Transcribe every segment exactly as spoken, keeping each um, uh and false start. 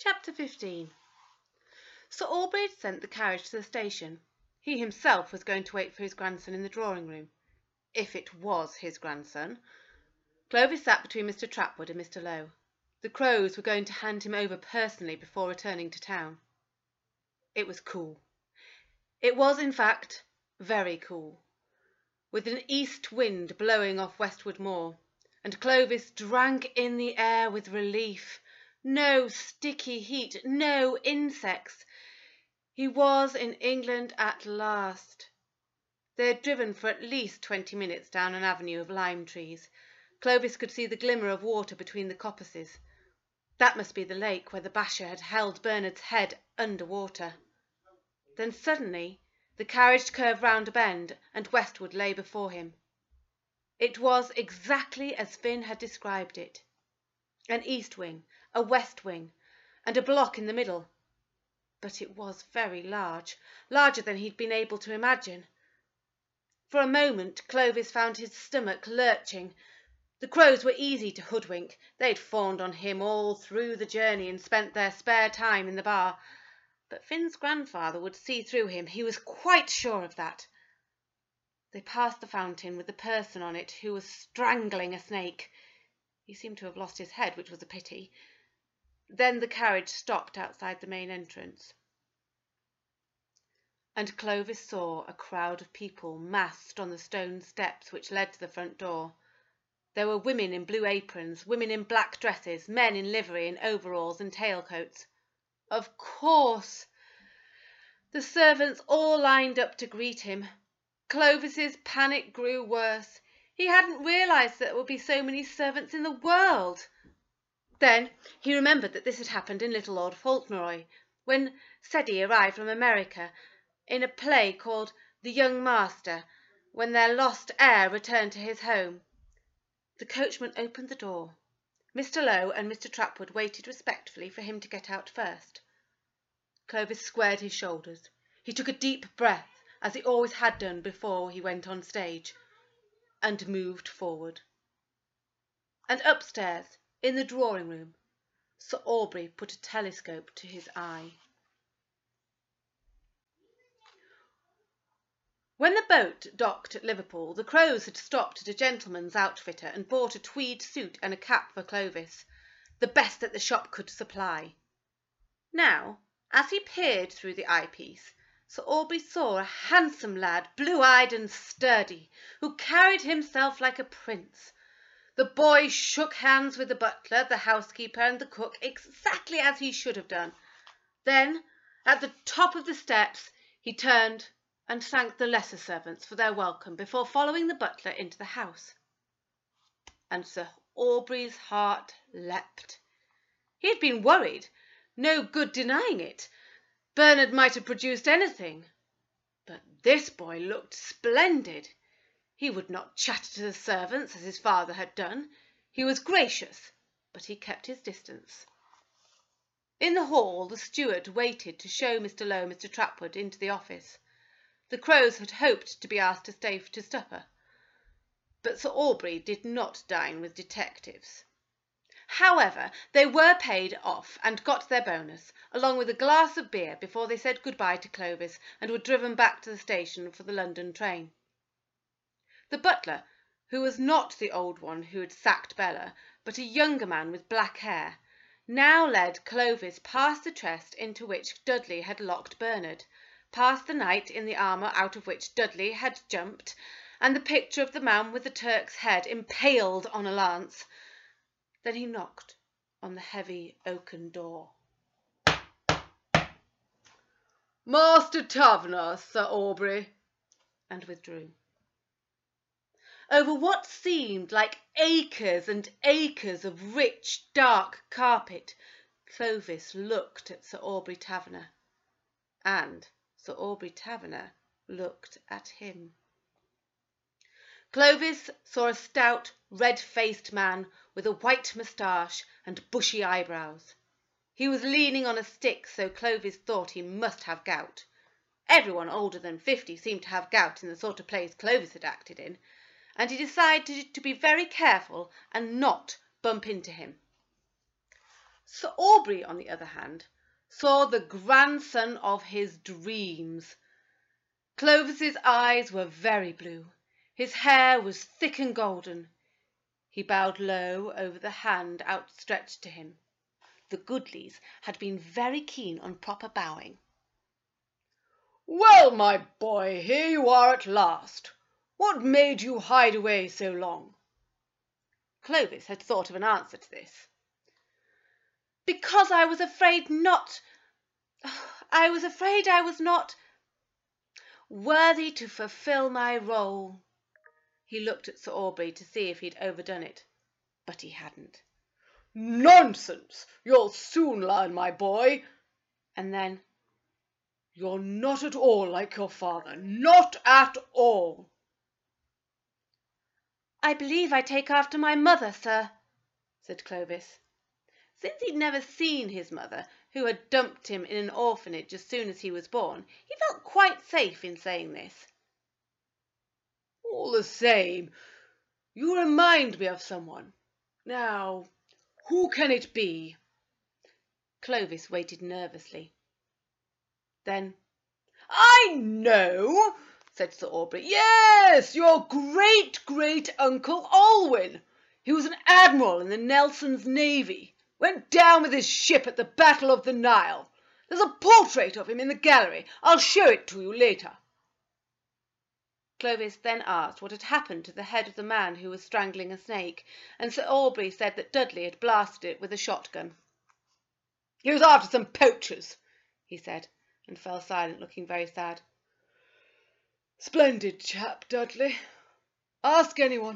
Chapter fifteen. Sir Aubrey had sent the carriage to the station. He himself was going to wait for his grandson in the drawing-room. If it was his grandson. Clovis sat between Mister Trapwood and Mister Lowe. The Crows were going to hand him over personally before returning to town. It was cool. It was, in fact, very cool, with an east wind blowing off Westwood Moor, and Clovis drank in the air with relief. No sticky heat, no insects. He was in England at last. They had driven for at least twenty minutes down an avenue of lime trees. Clovis could see the glimmer of water between the coppices. That must be the lake where the Basher had held Bernard's head under water. Then suddenly the carriage curved round a bend, and Westwood lay before him. It was exactly as Finn had described it. An east wing, a west wing, and a block in the middle. But it was very large, larger than he'd been able to imagine. For a moment Clovis found his stomach lurching. The Crows were easy to hoodwink. They'd fawned on him all through the journey and spent their spare time in the bar. But Finn's grandfather would see through him. He was quite sure of that. They passed the fountain with the person on it who was strangling a snake. He seemed to have lost his head, which was a pity. Then the carriage stopped outside the main entrance. And Clovis saw a crowd of people massed on the stone steps which led to the front door. There were women in blue aprons, women in black dresses, men in livery and overalls and tailcoats. Of course! The servants all lined up to greet him. Clovis's panic grew worse. He hadn't realised that there would be so many servants in the world. Then he remembered that this had happened in Little Lord Fauntleroy, when Ceddie arrived from America, in a play called The Young Master, when their lost heir returned to his home. The coachman opened the door. Mister Lowe and Mister Trapwood waited respectfully for him to get out first. Clovis squared his shoulders. He took a deep breath, as he always had done before he went on stage, and moved forward. And upstairs, in the drawing-room, Sir Aubrey put a telescope to his eye. When the boat docked at Liverpool, the Crows had stopped at a gentleman's outfitter and bought a tweed suit and a cap for Clovis, the best that the shop could supply. Now, as he peered through the eyepiece, Sir Aubrey saw a handsome lad, blue-eyed and sturdy, who carried himself like a prince. The boy shook hands with the butler, the housekeeper, and the cook exactly as he should have done. Then, at the top of the steps, he turned and thanked the lesser servants for their welcome before following the butler into the house. And Sir Aubrey's heart leapt. He had been worried, no good denying it. Bernard might have produced anything. But this boy looked splendid. He would not chatter to the servants as his father had done. He was gracious, but he kept his distance. In the hall the steward waited to show Mister Lowe and Mister Trapwood into the office. The Crows had hoped to be asked to stay to supper, but Sir Aubrey did not dine with detectives. However, they were paid off and got their bonus, along with a glass of beer, before they said goodbye to Clovis and were driven back to the station for the London train. The butler, who was not the old one who had sacked Bella, but a younger man with black hair, now led Clovis past the chest into which Dudley had locked Bernard, past the knight in the armour out of which Dudley had jumped, and the picture of the man with the Turk's head impaled on a lance. Then he knocked on the heavy oaken door. "Master Taverner, Sir Aubrey," and withdrew. Over what seemed like acres and acres of rich, dark carpet, Clovis looked at Sir Aubrey Taverner, and Sir Aubrey Taverner looked at him. Clovis saw a stout, red-faced man with a white moustache and bushy eyebrows. He was leaning on a stick, so Clovis thought he must have gout. Everyone older than fifty seemed to have gout in the sort of plays Clovis had acted in, and he decided to be very careful and not bump into him. Sir Aubrey, on the other hand, saw the grandson of his dreams. Clovis's eyes were very blue. His hair was thick and golden. He bowed low over the hand outstretched to him. The Goodleys had been very keen on proper bowing. "Well, my boy, here you are at last. What made you hide away so long?" Clovis had thought of an answer to this. "Because I was afraid not... I was afraid I was not worthy to fulfil my role." He looked at Sir Aubrey to see if he'd overdone it, but he hadn't. "Nonsense! You'll soon learn, my boy." And then, "You're not at all like your father, not at all." "I believe I take after my mother, sir," said Clovis. Since he'd never seen his mother, who had dumped him in an orphanage as soon as he was born, he felt quite safe in saying this. "All the same, you remind me of someone. Now, who can it be?" Clovis waited nervously. Then, "I know," said Sir Aubrey. "Yes, your great-great-uncle Olwyn. He was an admiral in the Nelson's navy. Went down with his ship at the Battle of the Nile. There's a portrait of him in the gallery. I'll show it to you later." Clovis then asked what had happened to the head of the man who was strangling a snake, and Sir Aubrey said that Dudley had blasted it with a shotgun. "He was after some poachers," he said, and fell silent, looking very sad. "Splendid chap, Dudley. Ask anyone."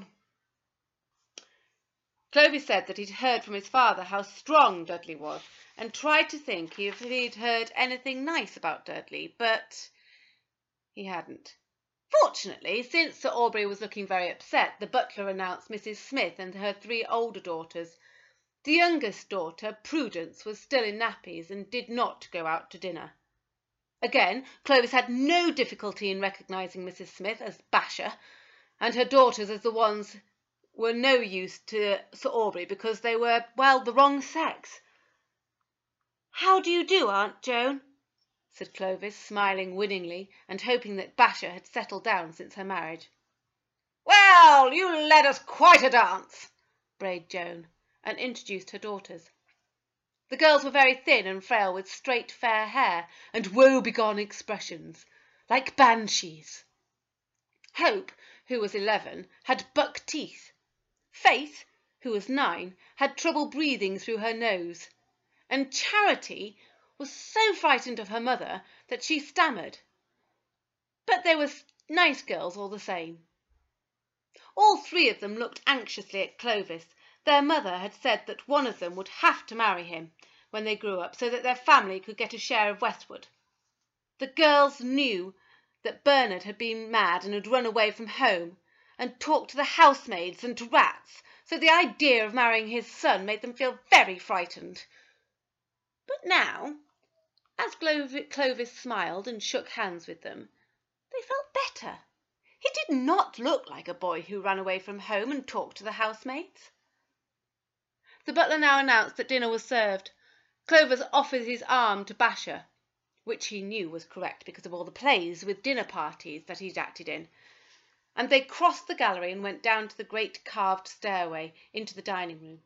Clovis said that he'd heard from his father how strong Dudley was, and tried to think if he'd heard anything nice about Dudley, but he hadn't. Fortunately, since Sir Aubrey was looking very upset, the butler announced Missus Smith and her three older daughters. The youngest daughter, Prudence, was still in nappies and did not go out to dinner. Again, Clovis had no difficulty in recognising Missus Smith as Basher, and her daughters as the ones were no use to Sir Aubrey because they were, well, the wrong sex. "How do you do, Aunt Joan?" said Clovis, smiling winningly and hoping that Basher had settled down since her marriage. "Well, you led us quite a dance," brayed Joan, and introduced her daughters. The girls were very thin and frail, with straight fair hair and woe-begone expressions, like banshees. Hope, who was eleven, had buck teeth. Faith, who was nine, had trouble breathing through her nose, and Charity was so frightened of her mother that she stammered. But they were nice girls all the same. All three of them looked anxiously at Clovis. Their mother had said that one of them would have to marry him when they grew up so that their family could get a share of Westwood. The girls knew that Bernard had been mad and had run away from home and talked to the housemaids and to rats, so the idea of marrying his son made them feel very frightened. But now, as Clovis smiled and shook hands with them, they felt better. He did not look like a boy who ran away from home and talked to the housemaids. The butler now announced that dinner was served. Clovis offered his arm to Basher, which he knew was correct because of all the plays with dinner parties that he'd acted in, and they crossed the gallery and went down to the great carved stairway into the dining room.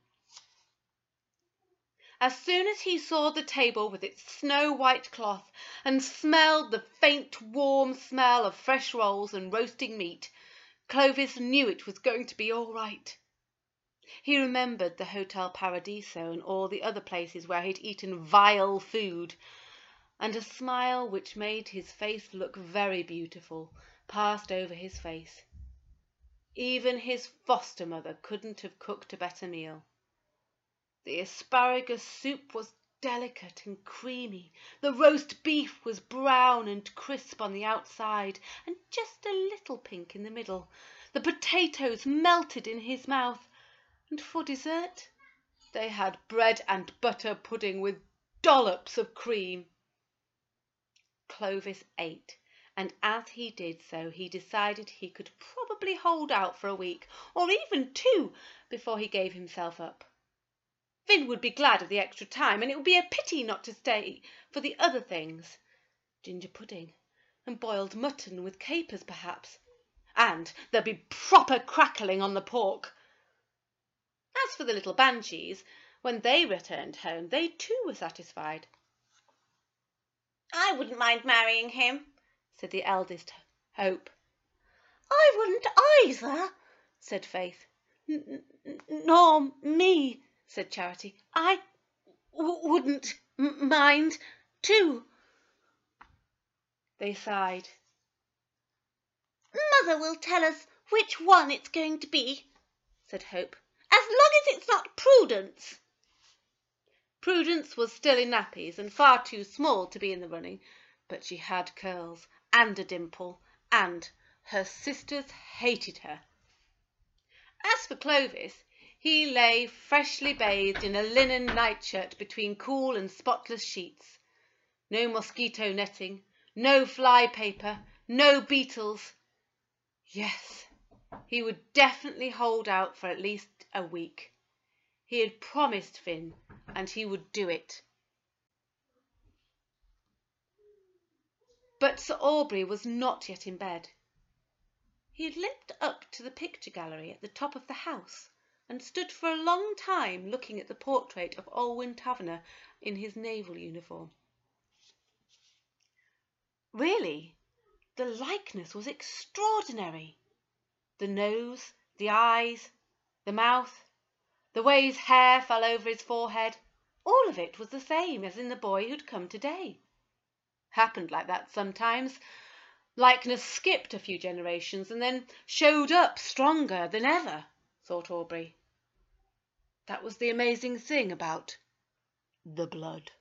As soon as he saw the table with its snow-white cloth and smelled the faint, warm smell of fresh rolls and roasting meat, Clovis knew it was going to be all right. He remembered the Hotel Paradiso and all the other places where he'd eaten vile food, and a smile which made his face look very beautiful passed over his face. Even his foster mother couldn't have cooked a better meal. The asparagus soup was delicate and creamy. The roast beef was brown and crisp on the outside and just a little pink in the middle. The potatoes melted in his mouth, and for dessert they had bread and butter pudding with dollops of cream. Clovis ate, and as he did so he decided he could probably hold out for a week, or even two, before he gave himself up. Finn would be glad of the extra time, and it would be a pity not to stay for the other things. Ginger pudding, and boiled mutton with capers, perhaps. And there'd be proper crackling on the pork. As for the little banshees, when they returned home, they too were satisfied. "I wouldn't mind marrying him," said the eldest Hope. "I wouldn't either," said Faith. N- "Nor me," said Charity. "I w- wouldn't m- mind, too." They sighed. "Mother will tell us which one it's going to be," said Hope, "as long as it's not Prudence." Prudence was still in nappies and far too small to be in the running, but she had curls and a dimple, and her sisters hated her. As for Clovis, he lay freshly bathed in a linen nightshirt between cool and spotless sheets. No mosquito netting, no fly paper, no beetles. Yes, he would definitely hold out for at least a week. He had promised Finn, and he would do it. But Sir Aubrey was not yet in bed. He had limped up to the picture gallery at the top of the house, and stood for a long time looking at the portrait of Alwyn Taverner in his naval uniform. Really, the likeness was extraordinary. The nose, the eyes, the mouth, the way his hair fell over his forehead, all of it was the same as in the boy who'd come today. Happened like that sometimes. Likeness skipped a few generations and then showed up stronger than ever, thought Aubrey. That was the amazing thing about the blood.